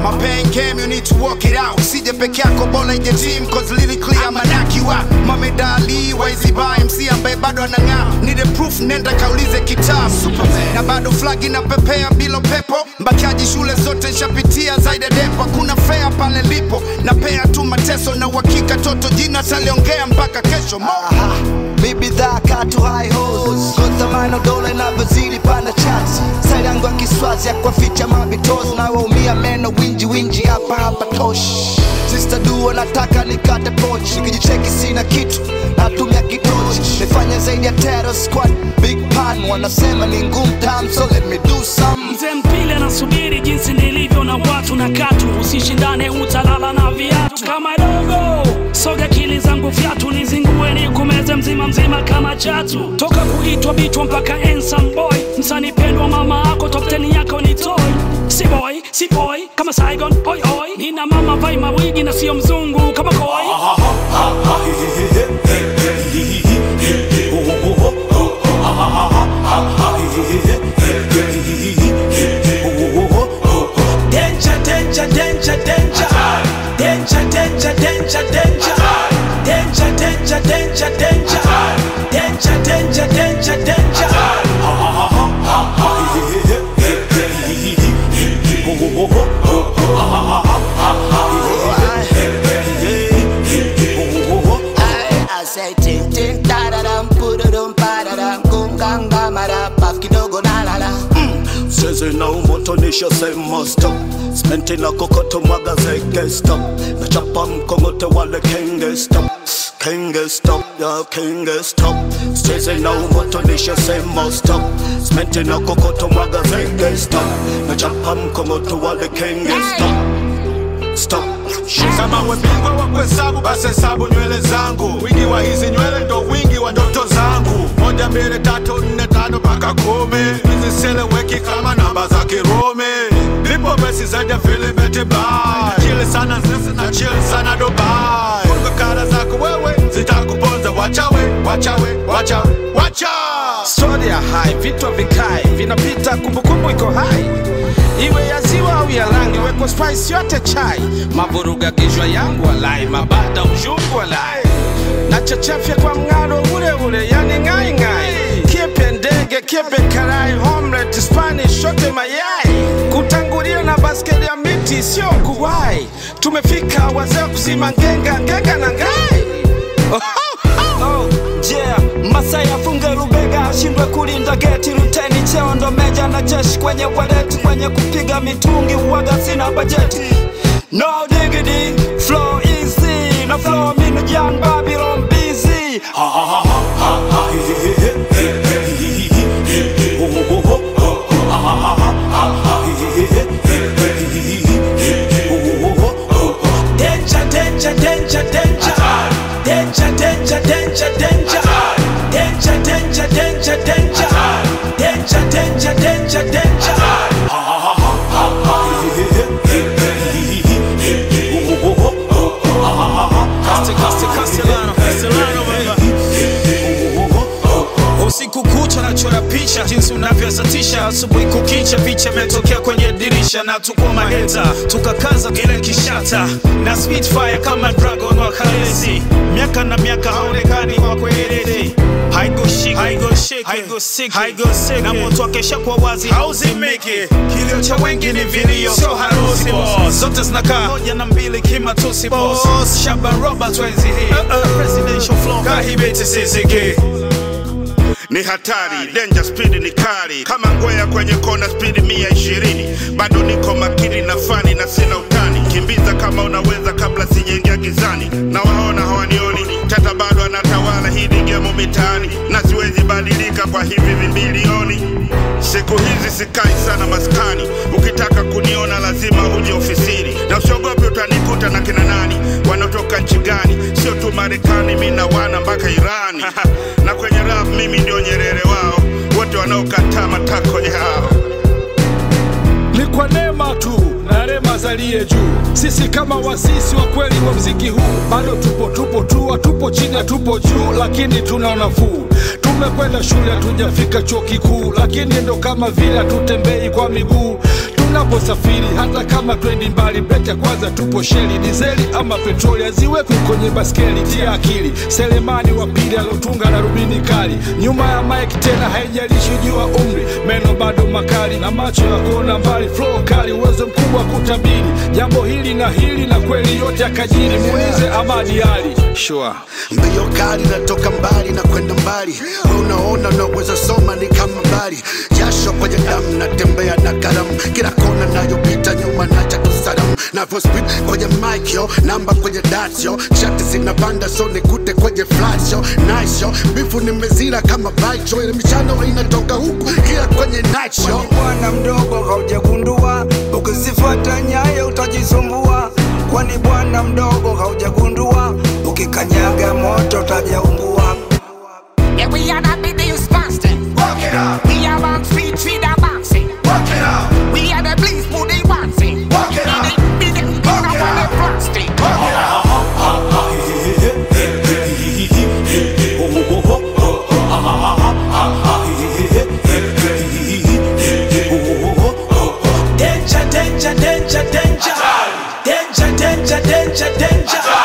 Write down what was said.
My pain came, you need to walk it out. Sije peke yako bola ije team, cause lyrically I'ma knock you out. Mohamed Ali, wezi ba MC ambaye bado anang'aa. Need a proof, nenda kaulize kitabu. Superman. Na bado flag inapepea bila pepo. Mbakiaji shule zote nishapitia zaidi depo. Kuna fair pale lipo, na pea tu mateso. Na uhakika toto jina taliongea mpaka kesho. Bibi dhaka tu high hose Kota maino dole na bazili pana chance Side yangu ya kiswazi ya kwa ficha mabitozi Na waumia meno winji hapa tosh Sister duo nataka nikate pochi Nikijicheki sina kitu natumia kitochi Nifanya zaidi ya terror squad Big pan wanasema ni ngumu time So let me do some. Mzee Mpile anasubiri jinsi nilivyo na watu na katu Usishindane utalala na viatu Kama dogo soga kili zangu fiatu Nizingue ni kumeze mzima kama chatu Toka kuitwa bitwa mpaka handsome boy Msani pendwa mama ako top 10 yako ni toy Si boy kama Saigon oi Nina mama vai mawigi na sio mzungu kama koi I say ting ting da da dum pududum pa da dum kum ganga mara paf kidogo na la la. Sezi na umotonisha sema stop Smenti na kokoto mwaga zeke stop Nachapa mkongote wale kenge stop Kenge stop, ya kenge stop Sezi na umotonisha sema stop Smenti na kokoto mwaga zeke stop Nachapa mkongote wale kenge stop Stop. Kama webingwa wa kuhesabu basi hesabu nywele zangu Wingi wa hizi nywele ndo wingi wa ndoto zangu 1, 2, 3, 4, 5 mpaka 10 Hizi seleweki kama namba za Kirome Lipo besi zaidi ya filimete bai Chile sana sisi na chile sana Dubai Kwa kara zako wewe zitakuponza Wacha Story ya high, vitu vikai vinapita kumbukumbu iko hai Iwe ya ziwa au ya rangi weko spice yote chai Mavuruga gijwa yangu walai Mabada ujungu walai Na chachafya kwa mngaro ule yani ngai Kiepe ndege, kiepe karai Homelet, Spanish, shote mayai Kutangulia na baskeli ya miti sio kuwai Tumefika wazee kuzima ngenga na ngai Yeah, Masai afunge rubega ashindwe kulinda geti Luteni cheo ndo meja na jeshi kwenye waleti Kwenye kupiga mitungi uwaga sina bajeti No diggity, flow easy Na flow minu Jan Babylon busy Usiku kucha nachora picha jinsi unavyozatisha Asubuhi kukicha picha metokea kwenye dirisha Na tuko maheta tukakaza kile kishata Na Spitfire kama Dragon wa Kalesi Miaka na miaka haonekani wa kwelele Haigo shiki Na moto wakesha kwa wazi hauzimiki Kilio cha wengi ni vilio sio harusi boss Zote zinakaa 1 na 2 kimatusi boss Shaban Robert wenzi hii Presidential flow kahibeti siziki Ni hatari, danger speed ni kali Kama ngwea kwenye kona speed 120 Bado niko makini na fani na sina utani Kimbiza kama unaweza kabla sijaingia gizani Na waona hawanioni, tata bado anatawala hii game mitaani Na siwezi badilika kwa hivi vimbilioni Siku hizi sikai sana maskani Ukitaka kuniona lazima uje ofisini Na usiogope utanikuta na kina nani Wanotoka nchi gani, sio tu Marekani Mina wana mpaka Irani Na kwenye rap mimi ndio Nyerere wao Wote wanaokataa matako yao Ni kwa neema tu na rema zalie juu Sisi kama wasisi wa kweli wa mziki huu Bado tupo chini tupo juu Lakini tuna nafuu Tumekwenda shule hatujafika chuo kikuu Lakini ndo kama vile tutembei kwa miguu tunaposafiri, hata kama twendi mbali, breki ya kwanza tupo sheli. Dizeli ama petroli haziwekwi kwenye baskeli, tia akili. Selemani wa pili alotunga na rubini kali, nyuma ya mic tena haijalishi jua umri, meno bado makali na macho ya kuona mbali. Flow kali, uwezo mkubwa kutabiri jambo hili na hili, na kweli yote akajiri. Muulize Ahmadi Ali. Sure. Mbio kali natoka mbali na kwenda mbali, wewe unaona unaweza soma ni kama mbali. Jasho kwenye damu natembea na kalamu, kila kona nayopita nyuma nacha kusalamu. Navyo speed kwenye mic yo, namba kwenye dance yo, shati zinapanda so nikute kwenye flash yo. Nice yo, bifu nimezira kama bike yo, ile michano inatoka huku kila kwenye night show. Bwana mdogo haujagundua, ukizifuata nyayo utajisumbua. Kwani bwana mdogo haujagundua, ukikanyaga moto utajaungua. Yeah, we are not the news fasting. Walk it out. We are on speed, feed our boxing. Walk it out. We are the police, who they want it. Walk it out. Be the king of all the plastic. Walk it out. Danger, danger, danger, danger. Danger, danger, danger, danger.